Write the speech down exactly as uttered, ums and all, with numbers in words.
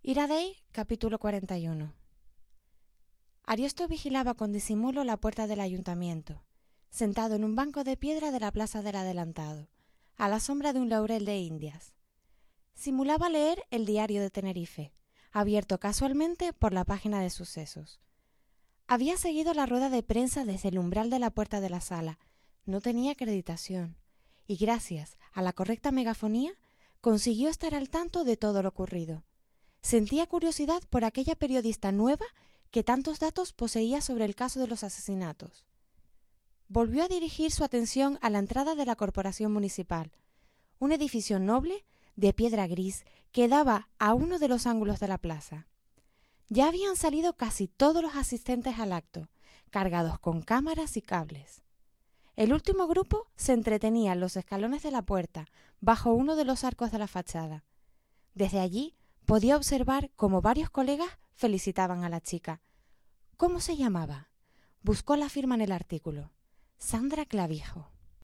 Iradei, capítulo cuarenta y uno. Ariosto vigilaba con disimulo la puerta del ayuntamiento, sentado en un banco de piedra de la plaza del Adelantado, a la sombra de un laurel de Indias. Simulaba leer el diario de Tenerife, abierto casualmente por la página de sucesos. Había seguido la rueda de prensa desde el umbral de la puerta de la sala. No tenía acreditación, y gracias a la correcta megafonía consiguió estar al tanto de todo lo ocurrido. Sentía curiosidad por aquella periodista nueva que tantos datos poseía sobre el caso de los asesinatos. Volvió a dirigir su atención a la entrada de la corporación municipal, un edificio noble de piedra gris que daba a uno de los ángulos de la plaza. Ya habían salido casi todos los asistentes al acto, cargados con cámaras y cables. El último grupo se entretenía en los escalones de la puerta, bajo uno de los arcos de la fachada. Desde allí podía observar cómo varios colegas felicitaban a la chica. ¿Cómo se llamaba? Buscó la firma en el artículo. Sandra Clavijo.